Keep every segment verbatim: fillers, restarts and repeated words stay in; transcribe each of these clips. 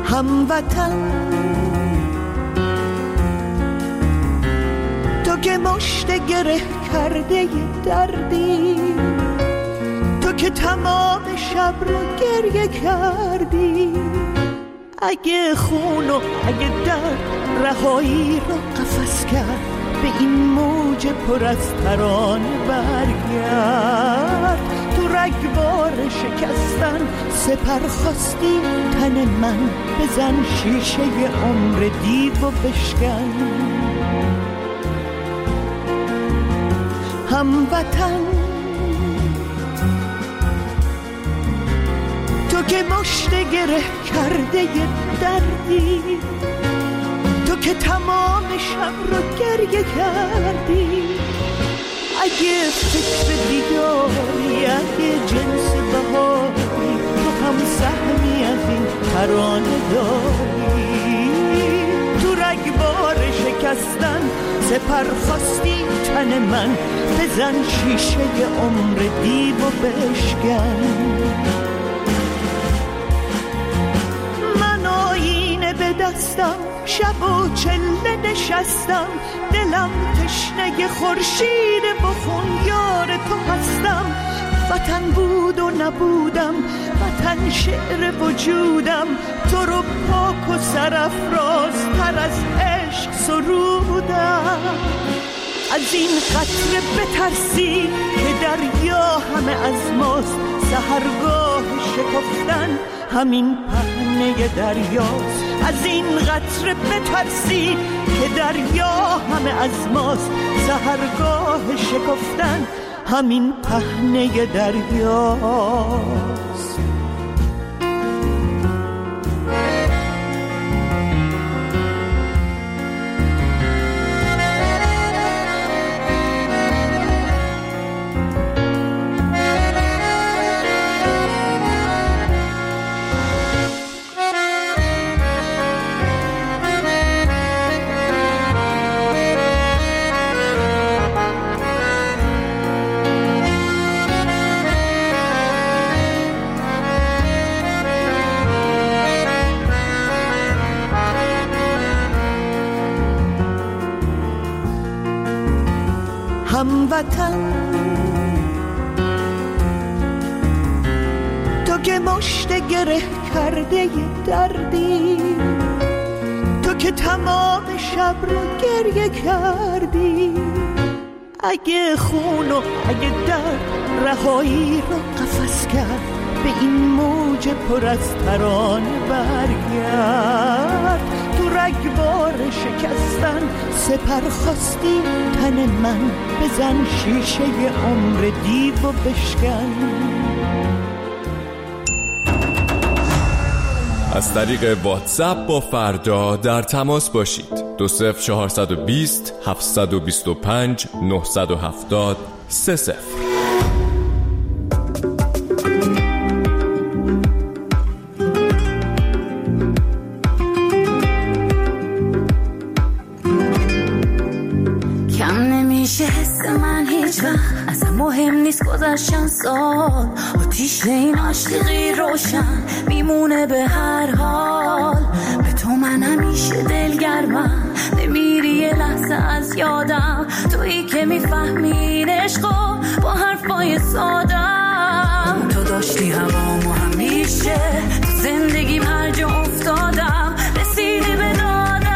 هموطن تو که مشت گره کرده دردی، تو که تمام شب رو گریه کردی، اگه خون و اگه درد رهایی رو قفس کرد، به این موج پر از ترانه برگرد. تو رگبار شکستن سپر خواستی تن من، بزن شیشه عمر دیو و بشکن. هموطن تو که مشت گره کرده دردی، تو که تمام شب رو گریه کردی، اگه فکر دیداری، اگه جنس بهاری، تو هم سهمی از این ترانه داری. تو رگبار شکستن سپر خواستی تن من، بزن شیشه عمر دیو و بشکن. من آینه به دستم شب و چله نشستم، دلم تشنه خورشید بخون یار تو هستم. وطن بود و نبودم، وطن شعر وجودم، تو رو پاک و سرافرازتر از عشق سرودم. از این قطره بترسی که دریا همه از ماست، سحرگاه شکفتن همین پهنه دریاست. از این قطره بترسی که دریا همه از ماست، سحرگاه شکفتن همین پهنه دریاست. هموطن تو که مشت گره کرده دردی، تو که تمام شب رو گریه کردی، اگه خون و اگه درد رهایی رو قفس کرد، به این موج پر از ترانه برگرد. تو رگبار شکستن سپر خواستی تن من، بزن شیشه عمر دیو و بشکن. از طریق واتساپ با فردا در تماس باشید. دو صفر چهارصد و بیست هفتصد و بیست و پنج نهصد و هفتاد سه صفر. اصلا مهم نیست گذشتن سال، آتیش این عاشقی روشن میمونه به هر حال. به تو من همیشه دلگرمم، نمیری یه لحظه از یادم، تویی که میفهمین عشقو با حرفای سادم. تو داشتی هوامو همیشه، تو زندگیم هر جا افتادم رسیدی به دادم.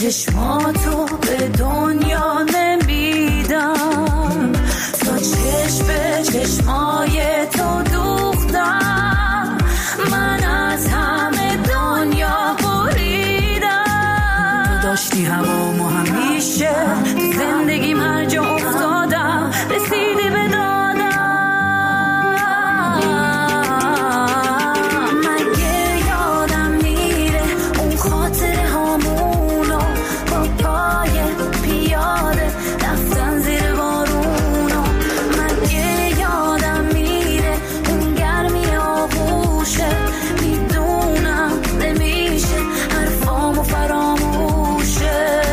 چشماتو به دنیا نمیدم، تا چشم به چشمای تو دوختم، من از همه دنیا بریدم. تو داشتی هوامو همیشه، زندگیم هر جا افتادم رسیدی به دادم. مگه یادم میره اون خاطره هامونو با پای پیاده رفتن زیر بارونو؟ مگه یادم میره اون گرمی آغوشه؟ میدونم نمیشه حرفامو فراموشه.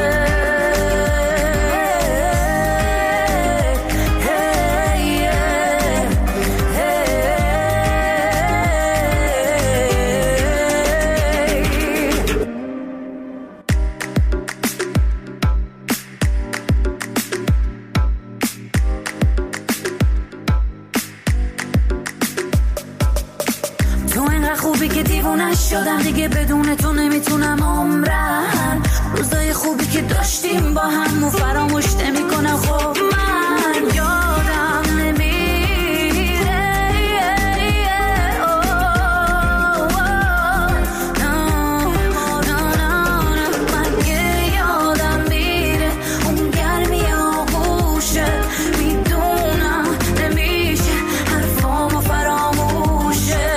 تو اینقدر خوبی که دیوونه شدم، دیگه بدون تو نمیتونم عمرم. روزای خوبی که داشتیم با هم و فراموش نمیکنم. خب من یادم نمیره، مگه یادم میره اون گرمی آغوشه؟ میدونم نمیشه حرفامو فراموشه.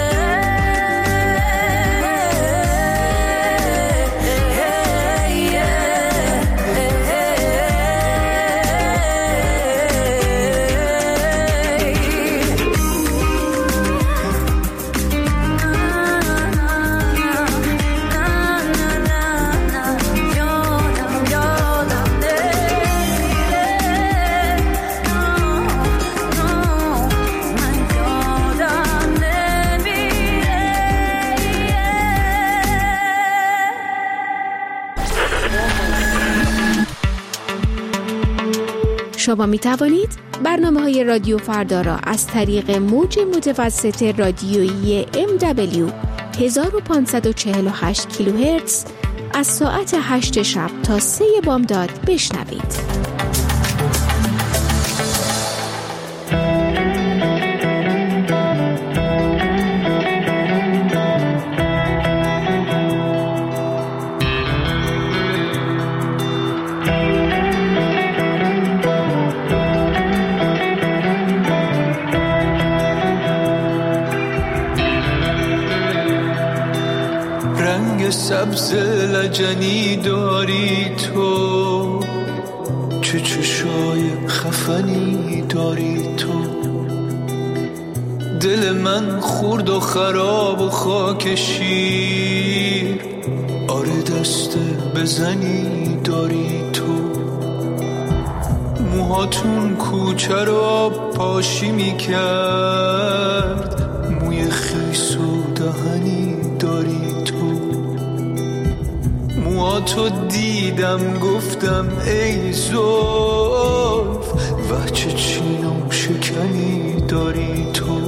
شما می توانید برنامه های رادیو فردا را از طریق موج متوسط رادیویی ام دبلیو هزار و پانصد و چهل و هشت کیلوهرتز از ساعت هشت شب تا سه بامداد بشنوید. سبز لجنی داری تو، چه چشای خفنی داری تو. دل من خورد و خراب و خاک شیر، آره دست بزنی داری تو. موهاتون کوچه رو آب پاشی میکرد، موی خیس و دهنی داری تو. موهاتو دیدم گفتم ای زلف، و چه چین و شکنی داری تو.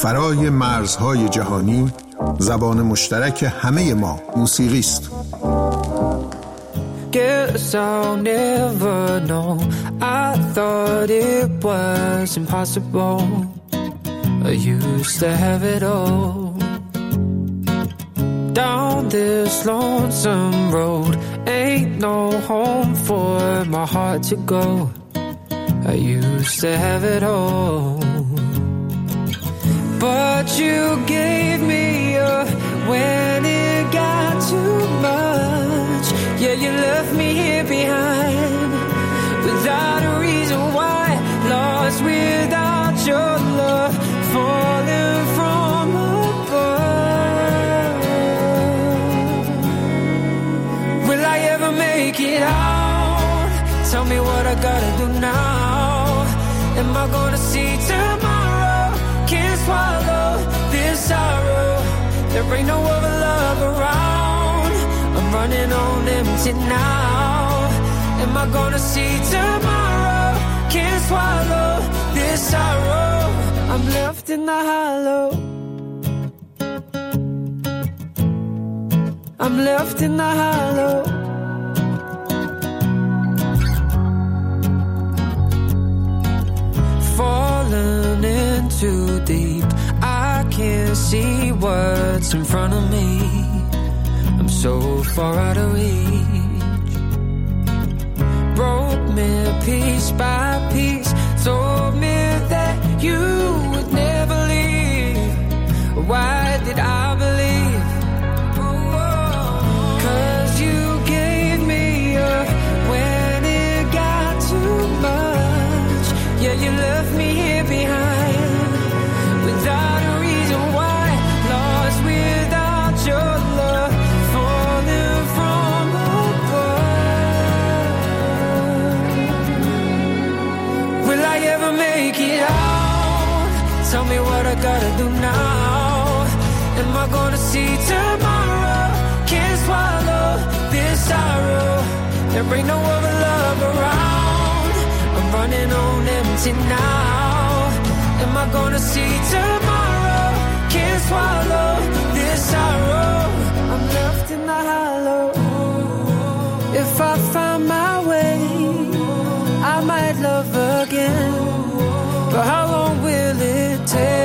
فرای مرزهای جهانی زبان مشترک همه ما موسیقی است. Guess I'll never know. I thought it was impossible. I used to have it all. Down this lonesome road, ain't no home for my heart to go. I used to have it all. But you gave me up when it got too much. Yeah, you left me here behind without a reason why. Lost without your love, falling from above. Will I ever make it out? Tell me what I gotta do now. Am I gonna see tomorrow? Can't swallow this sorrow. There ain't no other love around. I'm running on empty now. Am I gonna see tomorrow? Can't swallow this sorrow. I'm left in the hollow. I'm left in the hollow. Falling in too deep, I can't see what's in front of me. I'm so far out of reach. Broke me piece by piece, told me that you would never leave. Why did I believe? Cause you gave me up when it got too much. Yeah, you left me here behind without a reason why. Lost without your love, falling from above. Will I ever make it out? Tell me what I gotta do now. Am I gonna see tomorrow? Can't swallow this sorrow. There ain't no other love around. I'm running on empty now. Am I gonna see tomorrow? Can't swallow this sorrow. I'm left in the hollow. If I find my way, I might love again. But how long will it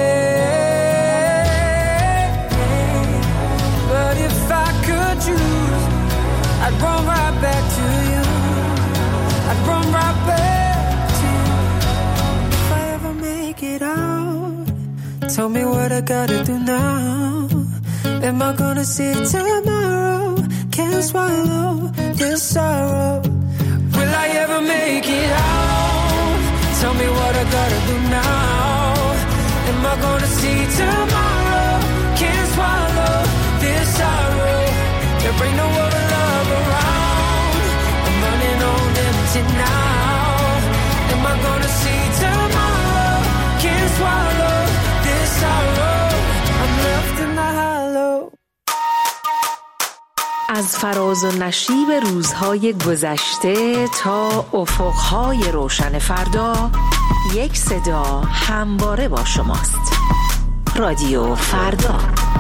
take? But if I could choose, I'd run right back to you. I'd run right back to you. If I ever make it out, tell me what I gotta do now. Am I gonna see tomorrow? Can't swallow this sorrow. Will I ever make it out? Tell me what I gotta do now. Am I gonna see tomorrow? Can't swallow this sorrow. There ain't no other love around. I'm running on empty now. Am I gonna see tomorrow? Can't swallow this sorrow. I'm left in the hollow. از فراز و نشیب روزهای گذشته تا افقهای روشن فردا، یک صدا همواره با شماست. رادیو فردا.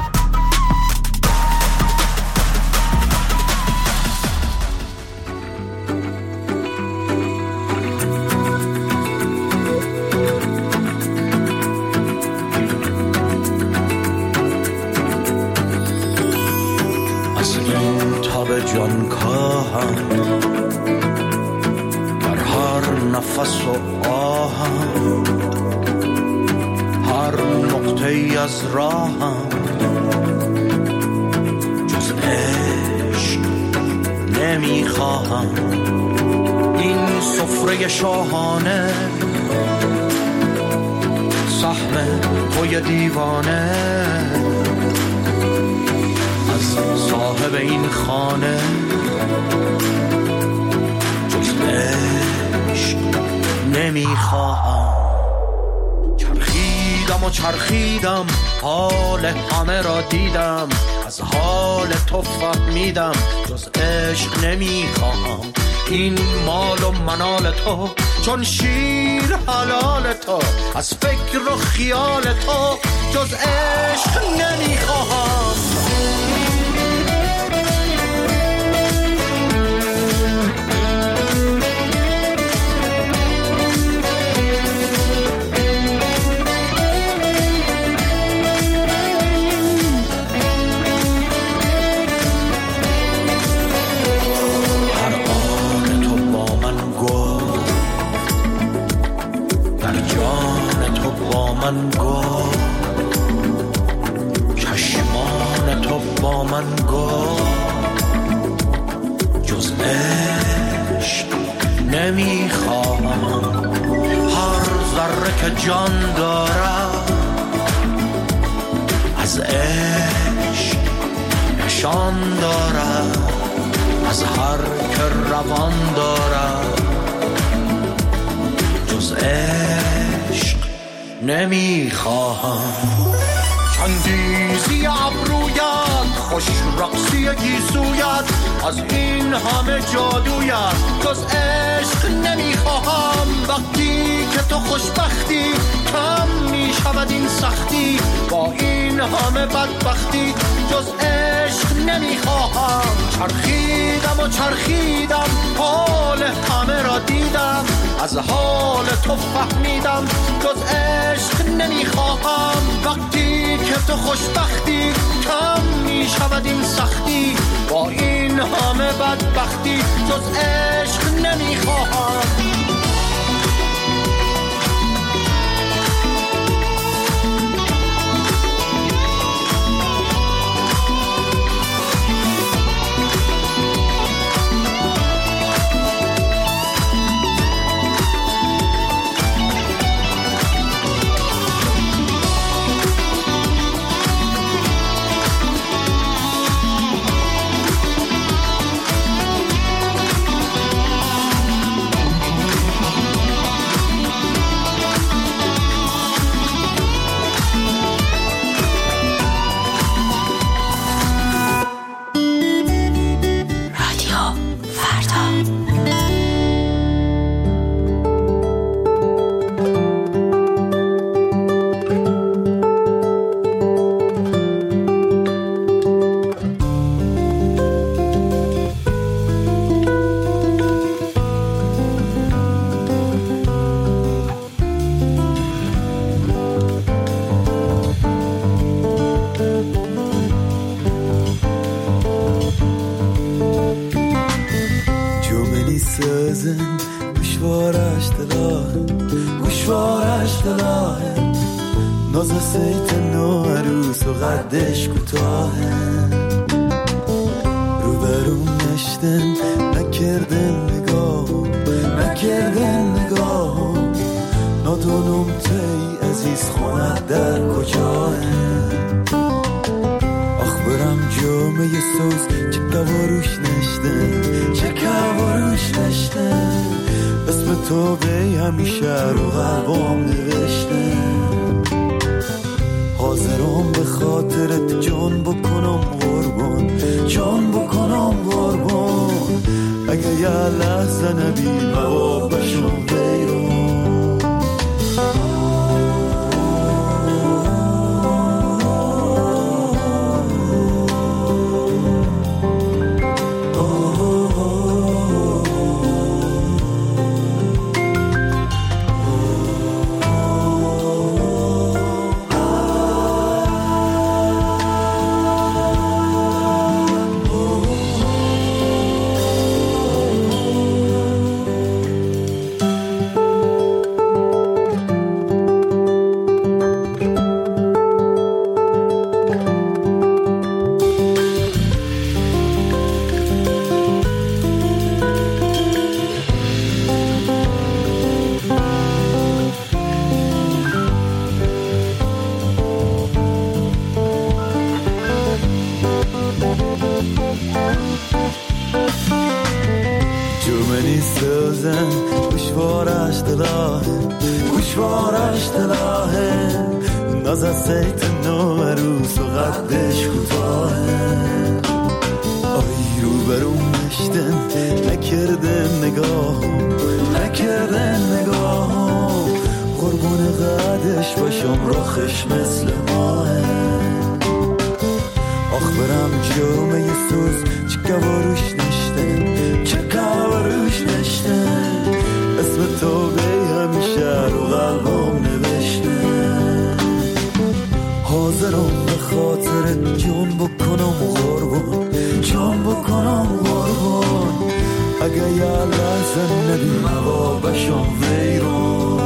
جان کاهم در هر نفس و آهم، هر نقطه ای از راهم، جز عشق نمیخواهم. این سفره شاهانه سهم توی دیوانه، صاحب این خانه جز عشق نمیخواهم. چرخیدم و چرخیدم، حال همه را دیدم، از حال تو فهمیدم جز عشق نمیخواهم. این مال و منال تو چون شیر حلال تو، از فکر و خیال تو جز عشق نمیخواهم. من گفت چشمان تو با من گفت جز عشق نمیخواهم. هر ذره که جان دارد از عشق نشان دارد، از هر که روان دارد جز عشق نمیخواهم. چندیزی ابرویت، خوش رقصی گیسویت، از این همه جادویت جز عشق نمیخواهم. وقتی که تو خوشبختی کم میشود این سختی، با این همه بدبختی جز عشق نمیخواهم. چرخیدم و چرخیدم حال همه را دیدم، از حال تو فهمیدم جز عشق نمیخواهم. وقتی که تو خوشبختی کم میشود این سختی، با این همه بدبختی جز عشق نمیخواهم. قدش کوتاهه، رو برون نشتن نکردن نگاه نکردن نگاه، نادونم تی عزیز خونت در کجاه. آخ برم جامعه سوز چه کواروش نشتن چه کواروش نشتن، اسم تو به همیشه رو قلبم نوشتن. حاضرم به خاطرت جان بکنم قربان، جان بکنم قربان، اگه یه لحظه نبی موا بشم بیرون. نکردن نگاه نکردن میمونه قدش باشم رخش مثل ماه. آخ برم جامعه سوز چه گواروش نشته چه گواروش نشته اسم تو بی همیشه رو قلبم نوشته. حاضرم به خاطر جون بکنم قربان جون بکنم قربان اگه یه لحظه نبیم هوا بشم ویران.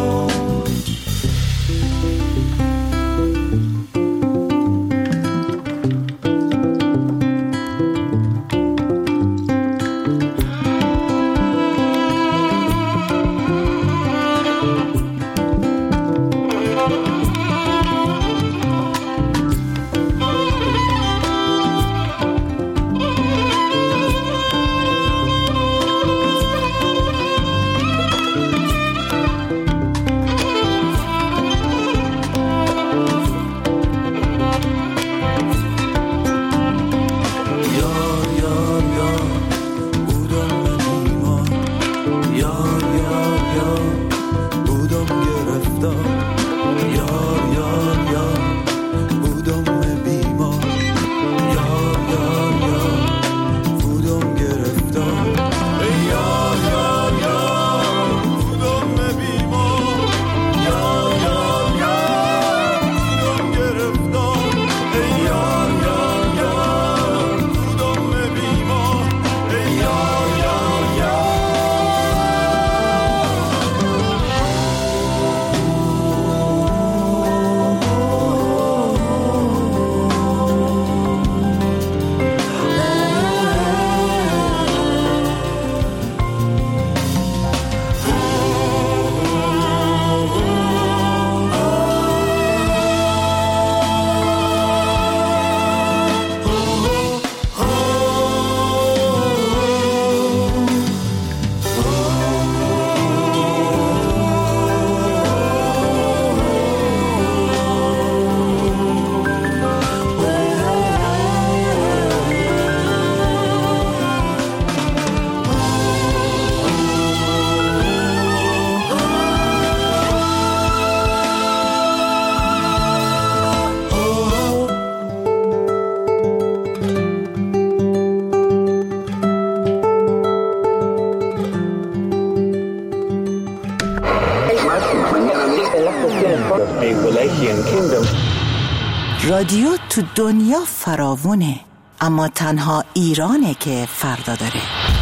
رادیو تو دنیا فراوونه، اما تنها ایرانه که فردا داره.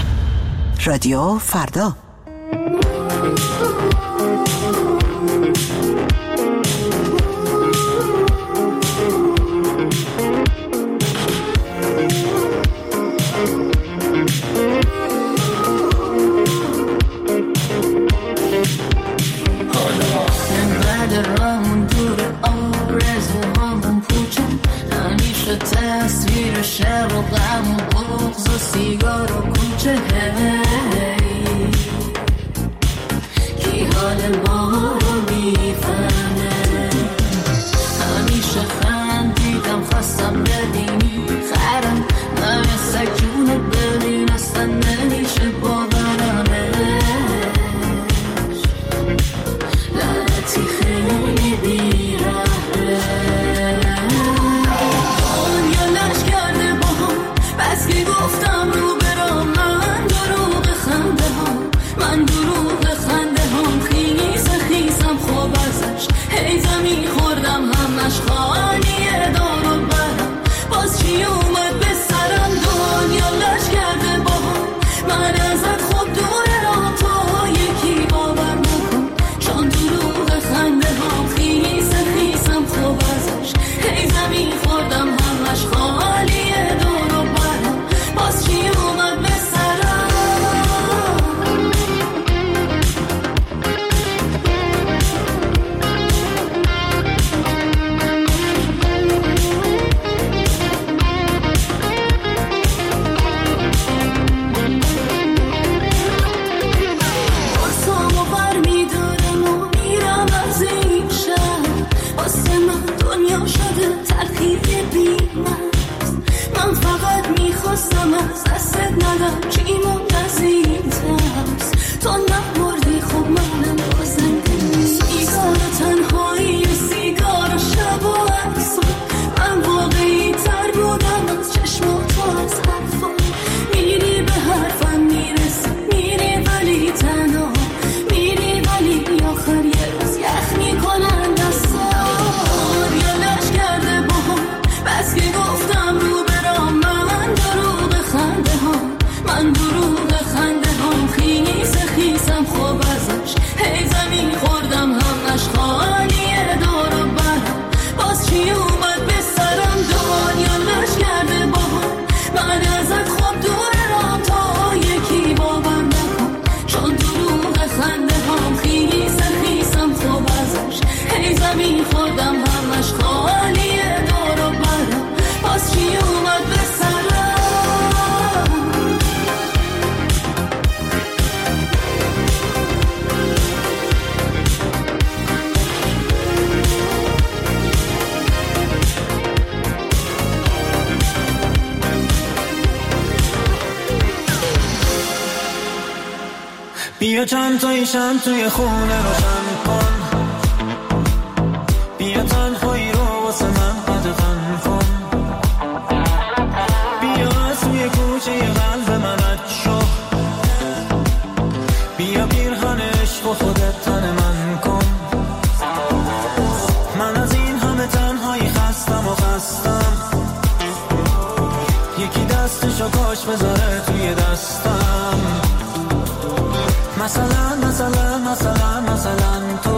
رادیو فردا. تصویر شهر و غم و بغض و سیگار و کوچه هی کی حال ما رو میفهمه. همیشه خندیدم خواستم ببینی خرم من سکونت ببین اصلا نمیشه باورمش. لعنتی خیلی بیرحمه. بس که گفتم رو برام من دروغ خنده ها من دروغ خنده هم خیز خیزم خوب ازش بی خودم همش خالیه دور و برم باز چی اومد به سرم بیا چند تایی شم توی خونه روشن کن بیا تنهایی رو واسه من قدغن کن بیا از توی کوچه قلب من رد شو بیا پیرهن عشق و خودت تن من کن من از این همه تنهایی خستم و خستم یکی دستشو کاش بذاره توی دستم مثلا مثلا مثلا مثلا تو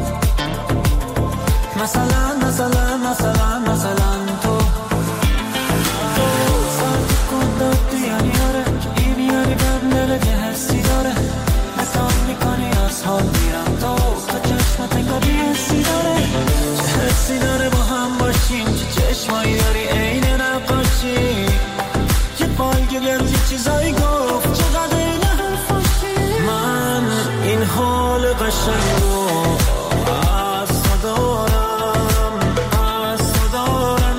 مثلا مثلا مثلا مثلا تو تو سرد کن داد دیانیاره که این یاری بندره که حسی داره مثال میکنی از حال میرم تو تا چشمت انگار بیهسی داره چه حسی داره با هم باشیم چه چشمایی داری عین نقاشی یه پایگل یه چیزایی گفت چقدر این حرفاشی من این حال قشنگو از تو دارم از تو دارم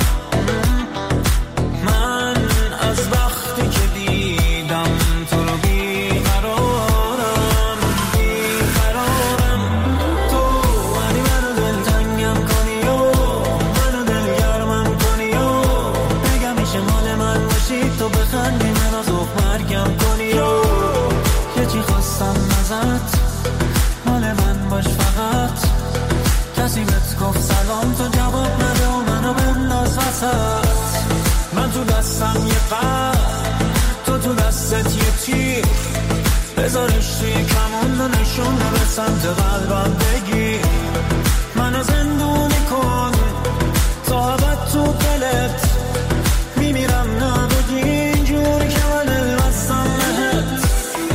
من از وقتی که دیدم تو رو بیقرارم بیقرارم تو ولی منو دلتنگم کنی و منو دلگرمم کنی و بگم میشه مال من باشی تو بخندی من از اخ مرگم کنی و یه چی خواستم ازت مال من باش فقط کسی بهت گفت سلام تو جواب نده و منو بنداز وسط من تو دستم یه قلب تو تو دستت یه تیر بذارش توی کمون و نشونه به سمت قلبم بگیر منو زندونی کن تا ابد تو دلت میمیرم نبگی اینجوری که من الوستم بهت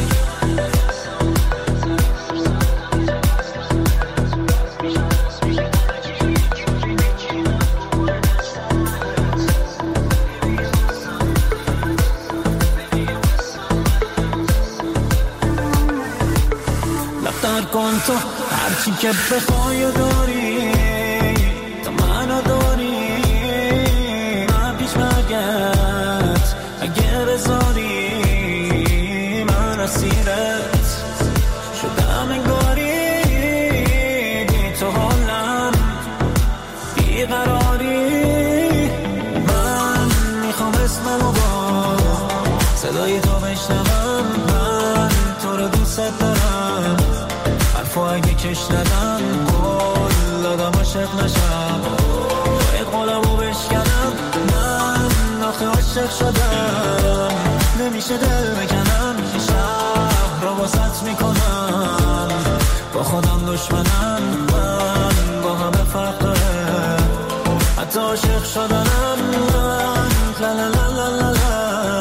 لفتر کن تو هرچی که بخوای و داری تو منو داری من پیش مرگت اگه بذاری من اسیرت شدم انگاری بی تو حالم بیقراری من میخوام اسممو با صدای تو بشنوم من تو رو دوست دارم حرفو اگه کش ندم کل آدم عاشق نشم باید قولمو بشکنم من آخه عاشق شدم نمیشه دل بکنم شهر رو واسط میکنم با خودم دشمنم من با همه فرق داره حتی عاشق شدنم من لا لا لا لا لا لا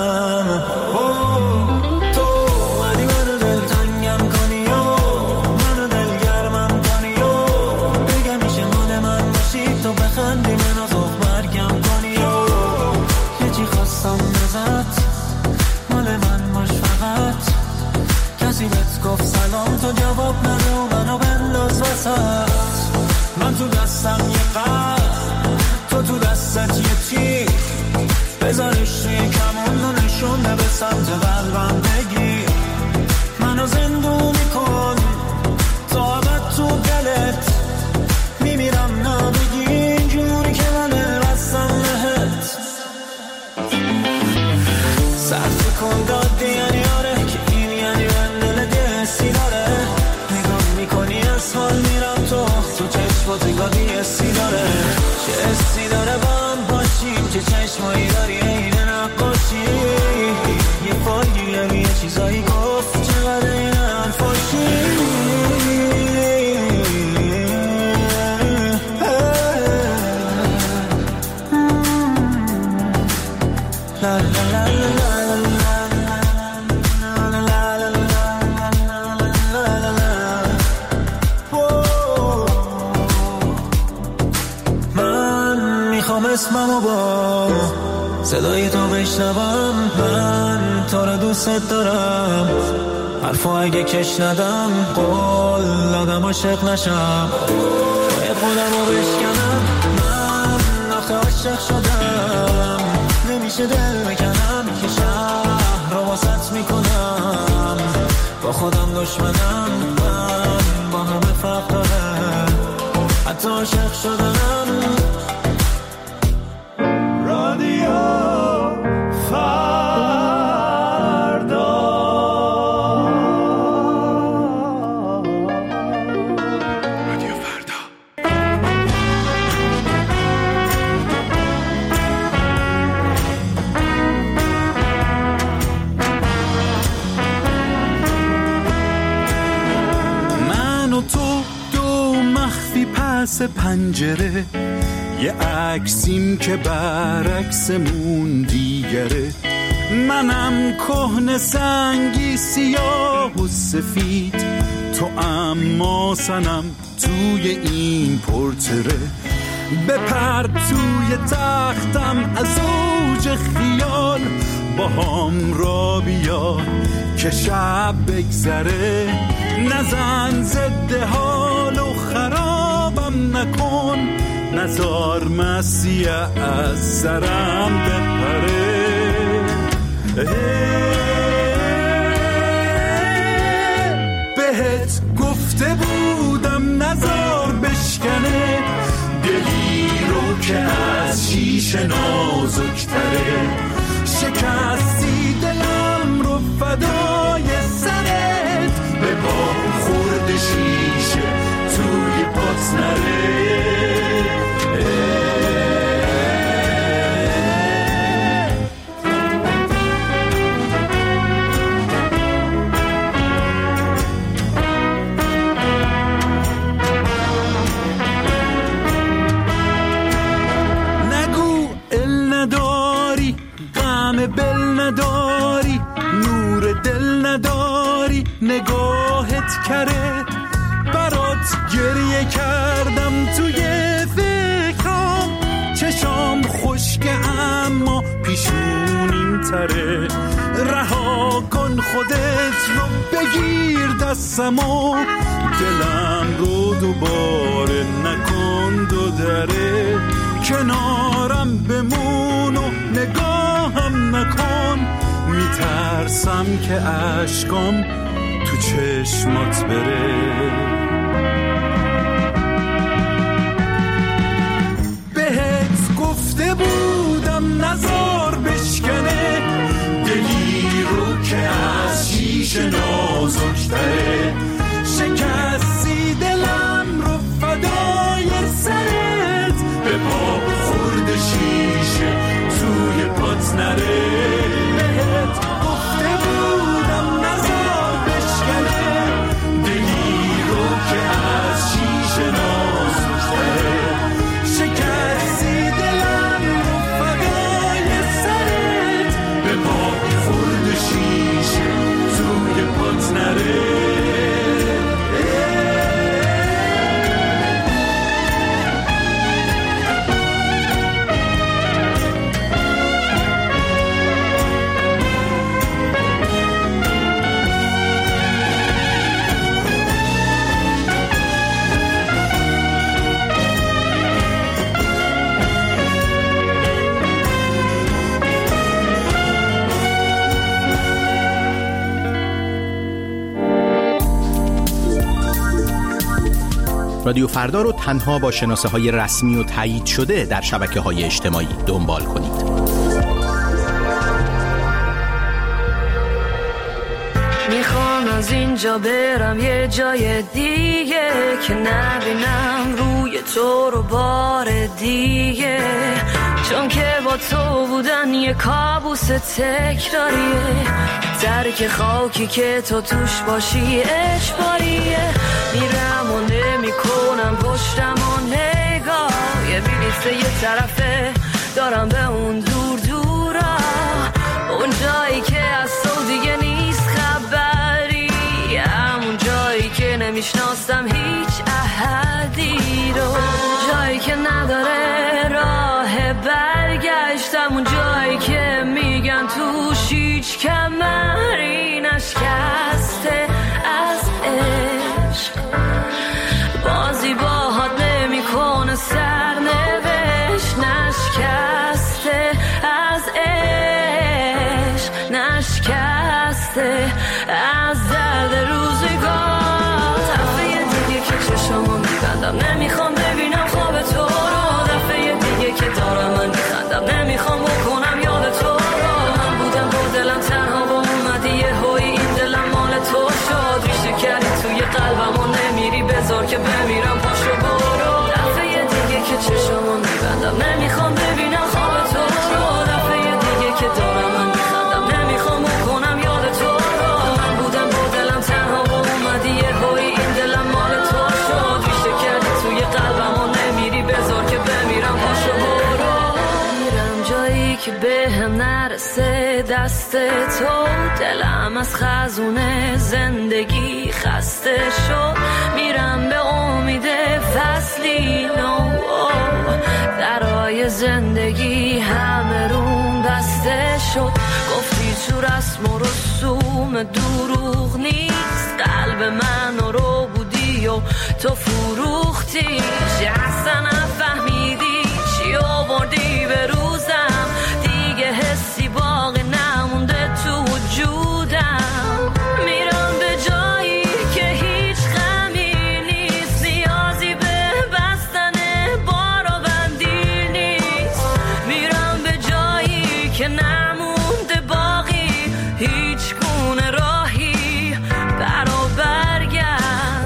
گفت سلام تو جواب نده و منو بنداز وسط من تو دستم یه قلب تو تو دستت یه تیر بذارش توی کمون و نشونه به سمت قلبم بگیر منو زندونی کن تا ابد تو دلت میمیرم نبگی اینجوری که من الوستم بهت سرد کن داد یعنی آره که این یعنی من دل دستی داره نگاه میکنی از حال میرم تو تو چشمات انگار دیستی داره چه استی داره با هم باشیم چه چشمایی داری این نقاشی یه فالگیرم یه چیزایی گفت چقدر این حرف میخوام اسممو با صدای تو بشنوم. من تو رو دوست دارم، حرفو اگه کش ندم قول دادم عاشق نشم. باید خودمو بشکنم، من آخه عاشق شدم. نمیشه دل بکنم که شهر رو واسط میکنم. با خودم دشمنم، من با همه فرق داره، حتی عاشق شدم. رادیو پس پنجره یه عکسیم که برعکسمون دیگره. منم کهنه سنگی سیاه و سفید، تو اما سنم توی این پورتره. بپر توی تختم از اوج خیال، با هم را بیا که شب بگذره. نزن زده حال و خرابم نکن، نزار مسیح از سرم بپره. بهت گفته بودم نزار بشکنه، دلی رو که از شیشه نازکتره. شکستی دلم رو فدای سرت، به با خورد شیشه توی پات نره. نگو ال نداری، غم بل نداری، نور دل نداری، نگاهت کره. برات گریه کردم توی فکرام، چشام خشکه اما پیشونیم تره. رها کن خودت رو بگیر دستمو، دلم رو دوباره نکن دو دره. کنارم بمون و نگاهم نکن، میترسم که اشکام تو چشمات بره. بهت گفته بودم نزار بشکنه، دلی رو که از شیشه نازکتره. شکستی دلم رو فدای سرت، به پا خورد شیشه توی پات نره. بهت گفته بودم نزار بشکنه، دلی رو که از شیشه نازکتره. شکستی دلم رو فدای سرت، به پا خورد شیشه توی پات نره. رادیو فردا رو تنها با شناسه های رسمی و تایید شده در شبکه های اجتماعی دنبال کنید. میخوام از اینجا برم یه جای دیگه، که نبینم روی تو رو بار دیگه. چون که با تو بودن یه کابوس تکراریه، درک خاکی که تو توش باشی اجباریه. میرم و نمی کنم پشتم و نگاه، یه بلیت یه طرفه دارم به اون دور دورا، اون جایی که از تو دیگه نیست خبری، همون جایی که نمیشناسم هیچ احدی رو، جایی که نداره راه هیچ کمری نشکسته از عشق، بازی باهات نمی کنه سرنوشت نشکسته از عشق، نشکسته از درد روزگار. دفعه دیگه که چشمو میبندم نمیخوام ببینم خواب تو رو، دفعه دیگه که دارم من میخندم نمیخوام بکنم یاد تو رو. من بودم با دلم تنها و اومدی یه هوی این دلم مال تو شد، ریشه کردی توی قلبم و نمیری بذار که بمیرم پاشو برو. دفعه دیگه که چشمو میبندم نمیخوام ببینم خواب تو رو، دفعه دیگه که دارم من میخندم نمیخوام بکنم یاد تو رو. من بودم با دلم تنها و اومدی یه هوی این دلم مال تو شد، ریشه کردی توی قلبم و نمیری بذار که بمیرم پاشو برو. میرم جایی که به هم نرسه دست تو، دلم از خزونه زندگی خسته شد. میرم به امید فصلی نو، درای زندگی همه روم بسته شد. گفتی تو رسم و رسوم دروغ نیست، قلب من رو بودی و تو فروختی، اصلا نفهمیدی چی آوردی به روزم، دیگه حسی باقی نمونده تو وجودم. میرم به جایی که هیچ غمی نیست، نیازی به بستن بار و بندی نیست. میرم به جایی که نمونده باقی هیچ گونه راهی برا برگرد.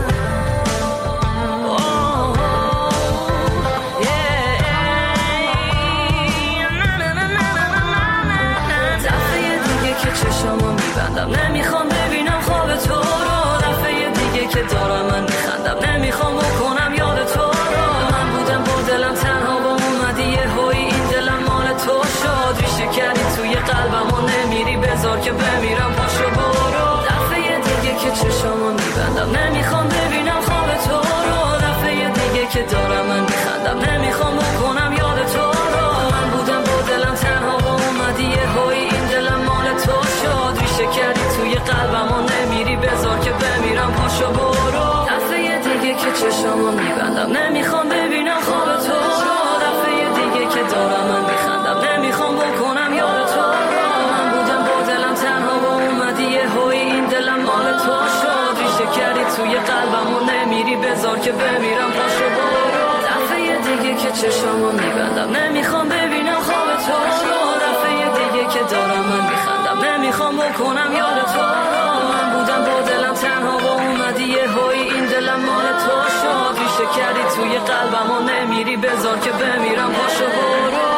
چشمو میبندم نمیخوام ببینم خواب تو رو، دفعه دیگه که دارم من میخندم نمیخوام بکنم یاد تو رو. من بودم با دلم تنها و اومدی یه هوی این دلم مال تو شد، ریشه کردی توی قلبم و نمیری بذار که بمیرم پاشو برو. دفعه دیگه که چشمو میبندم نمیخوام ببینم خواب تو رو، دفعه دیگه که دارم من میخندم نمیخوام بکنم یاد تو رو. من بودم با دلم تنها و اومدی یه هوی این دلم مال تو شد، ریشه کردی توی قلبم و نمیری بذار که بمیرم پاشو برو. دفعه دیگه که چشمو میبندم نمیخوام ببینم خواب تو رو، دفعه دیگه که دارم من میخندم نمیخوام بکنم یاد تو رو. من بودم با دلم تنها و اومدی یه هوی این دلم مال تو شد، ریشه کردی توی قلبم و نمیری بذار که بمیرم پاشو برو. دفعه دیگه که چشمو میبندم نمیخوام ببینم خواب تو رو، دفعه دیگه که دارم من میخندم نمیخوام بکنم یاد تو رو. من بودم با دلم تنها و اومدی یه هوی این دلم مال تو شد، ریشه کردی توی قلبم و نمیری بذار که بمیرم پاشو برو.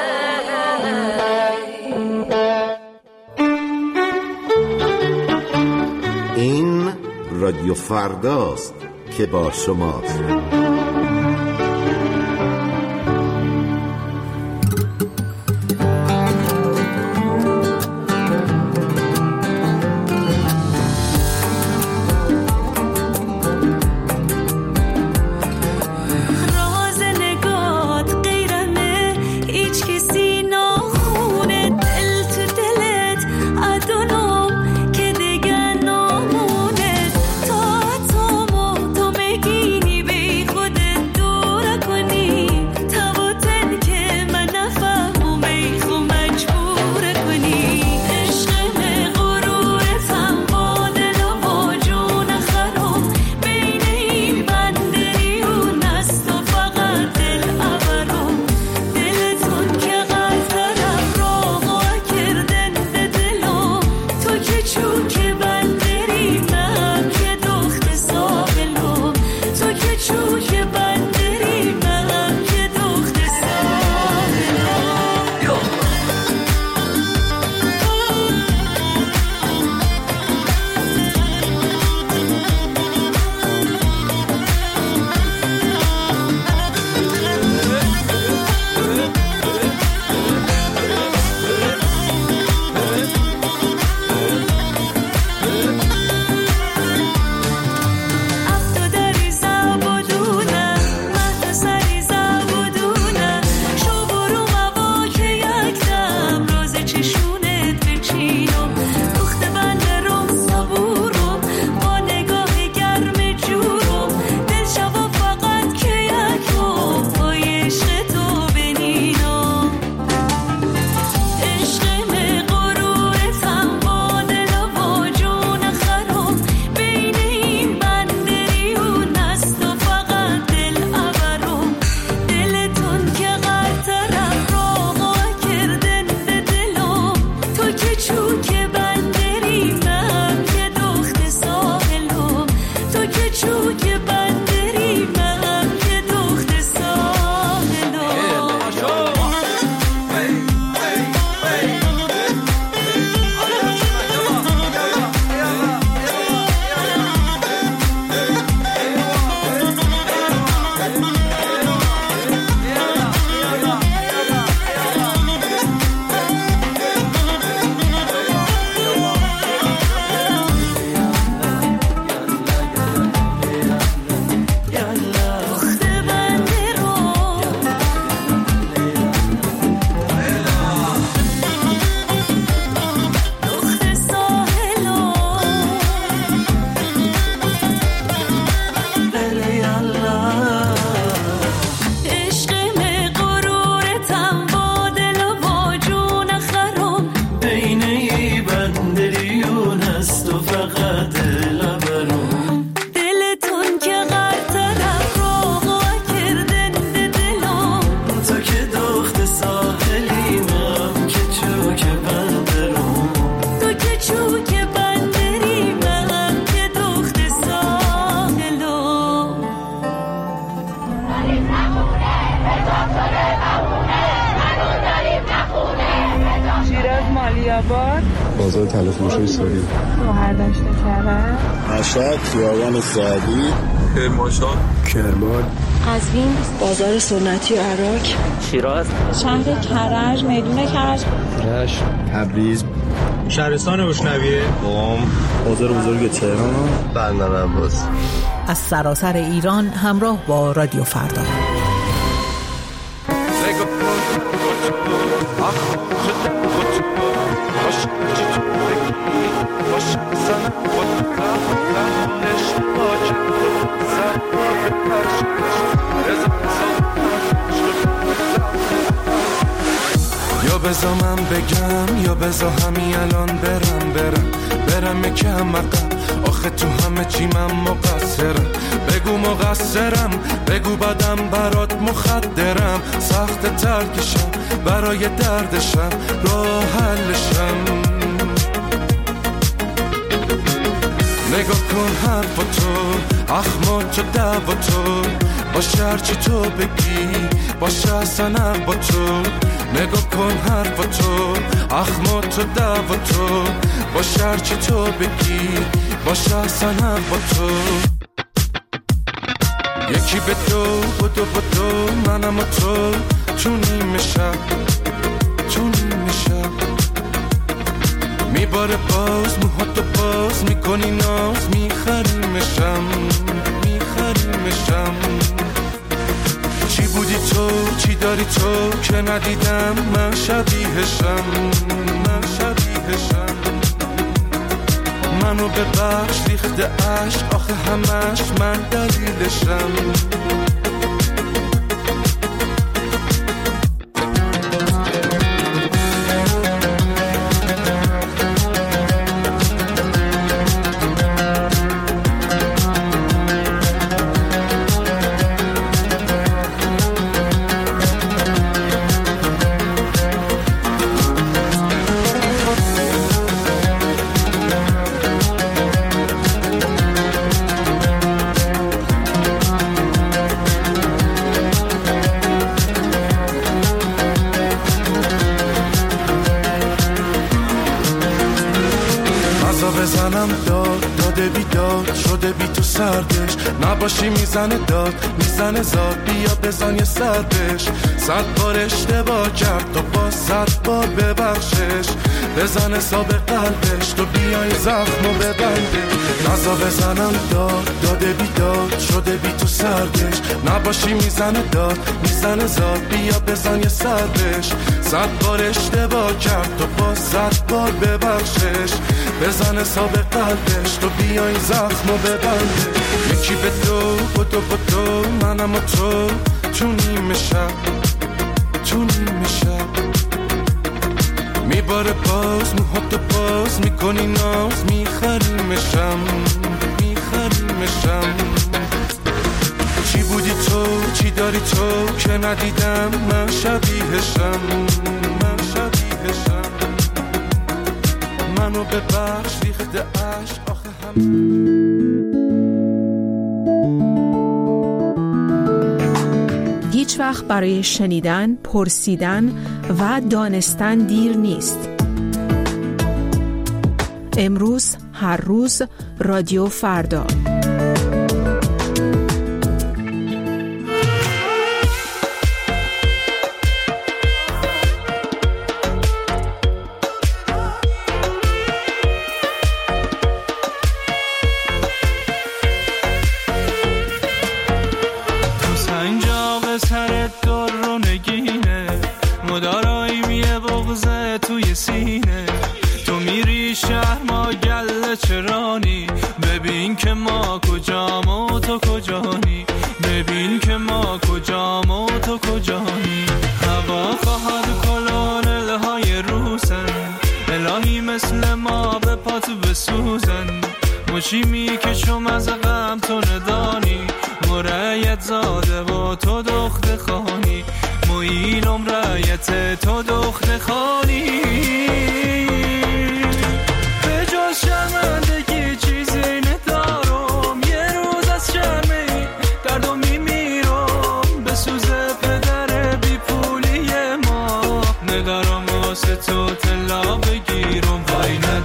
این رادیو فرداست که با شماست. بی بازار تلفروشی ساری، شهردشت کرد، مشهد، خیابان سعدی، کرمانشاه، کرمان، قزوین، بازار سنتی عراق، شیراز، شهر کرج، میدون کرج، رشت، تبریز، شهرستان بوشنویه، قم، بازار بزرگ تهران، بندر عباس. از سراسر ایران همراه با رادیو فردا. یا بذار من بگم یا بذار همین الان برم برم برم یکم عقب، آخه تو همه چی من مقصرم. بگو مقصرم، بگو بدم برات مخدرم، سخت ترکشم برای دردشم، راه حلشم. نگاه کن حرفاتو، اخماتو دعواتو، باشه هرچی تو بگی باشه اصلا حق با تو. نگاه کن حرفاتو، اخماتو دعواتو، باشه هرچی تو بگی باشه اصلا حق با تو. یکی به دو بدو بدو منم و تو تو نیمه شب تو نیمه شب میباره باز موهاتو باز میکنی ناز، میخریمشم میخریمشم. چی بودی تو چی داری تو که ندیدم من شبیهشم من شبیهشم. منو ببخش ریخته عشق آخه همش من دلیلشم. بزنم داد داده بیداد شده بی تو سردش، نباشی میزنه داد میزنه زاد، بیا بزن یه سردش. صد بار اشتباه کرد تو با صد بار ببخشش، بزن حساب قلبش تو بیای زخمو ببنده. نزا بزنم داد داده بیداد شده بی تو سردش، نباشی میزنه داد میزنه زاد، بیا بزن یه سردش. صد بار اشتباه کرد تو با صد بار ببخشش، بزن حساب قلبش تو بیای زخمو ببنده. یکی به دو بدو بدو منم و تو تو نیمه شب تو نیمه شب میباره باز موهاتو باز میکنی ناز، میخریمشم میخریمشم. چی بودی تو چی داری تو که ندیدم من شبیهشم من شبیهشم. منو ببخش ریخته عشق آخه هم. هیچ وقت برای شنیدن، پرسیدن و دانستن دیر نیست. امروز، هر روز، رادیو فردا. مشیمی که شم از غم تو ندانی، مرایت زاده و تو دخت خانی، مویلم رایت تو دخت خانی. به جز شرمندگی چیزی ندارم، یه روز از شرمی دردم میمیرم، به سوز پدر بی پولی ما ندارم واسه تو طلا بگیرم. وای نه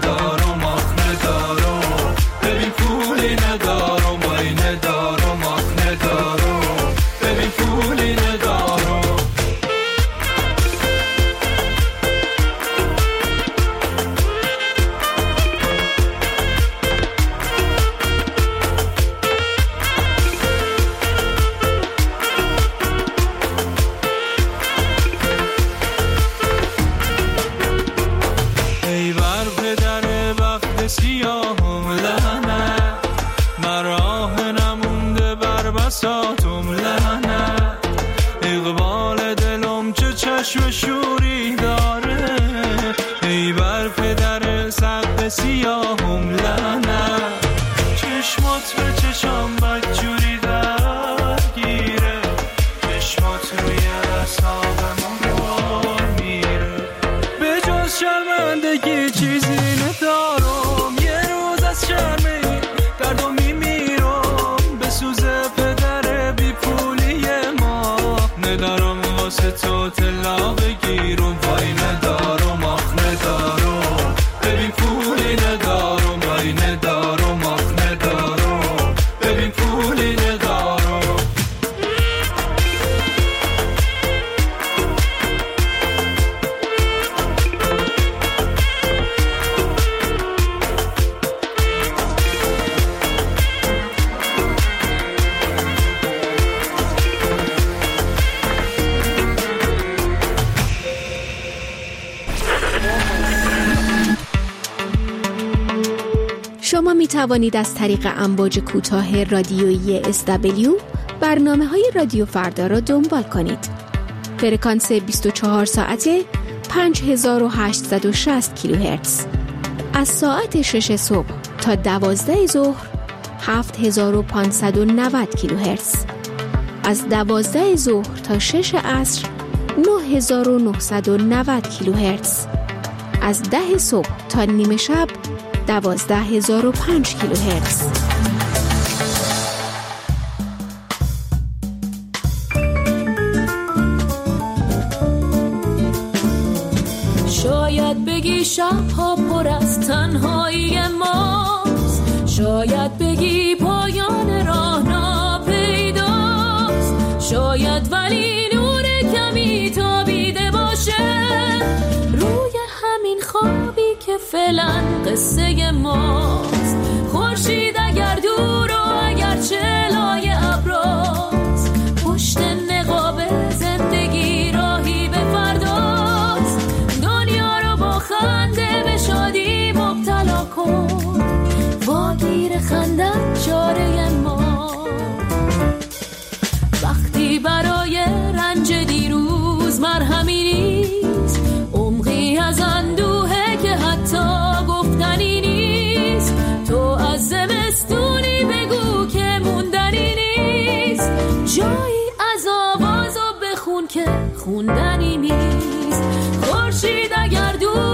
اقبال دلم چه چشم شوری داره، ای بر پدر سقف سیاهم لعنت. چشمات به چشم بدجوری درگیره، چشمات روی اعصابم میره. به جز شرمندگی چیزی ندارم، یه روز از شرمی گردم میمیرم. به سوز پدر بی پولی ما ندارم واسه تو طلا بگیرم. وای ندارم آخ ندارم، ببین پولی ندارم. وای ندارم آخ ندارم، ببین پولی ندارم. شما می توانید از طریق امواج کوتاه رادیویی اس دبلیو برنامه های رادیو فردا را دنبال کنید. فرکانس بیست و چهار ساعته پنج هزار و هشتصد و شصت کیلوهرتز. از ساعت شش صبح تا دوازده ظهر هفت هزار و پانصد و نود کیلوهرتز. از دوازده ظهر تا شش عصر نه هزار و نهصد و نود کیلوهرتز. از ده صبح تا نیمه شب دوازده هزار و پنج کیلوهرتز. شاید بگی شبها پر از تنهایی ماست، شاید بگی پایان راه ناپیداست، شاید ولی نور کمی تابیده باشه روی همین خوابی که فعلا قصه ماست. خورشید اگر دور و اگر چلای ابراست، پشت نقاب زندگی راهی به فرداست. دنیا رو با خنده به شادی مبتلا کن، واگیر خندت چاره ما. وقتی برای رنج دیروز مرهمی نیست، عمقی از اندوهه که حتی گفتنی نیست. تو از زمستونی بگو که موندنی نیست، جایی از آوازو بخون که خوندنی نیست. خورشید اگر دور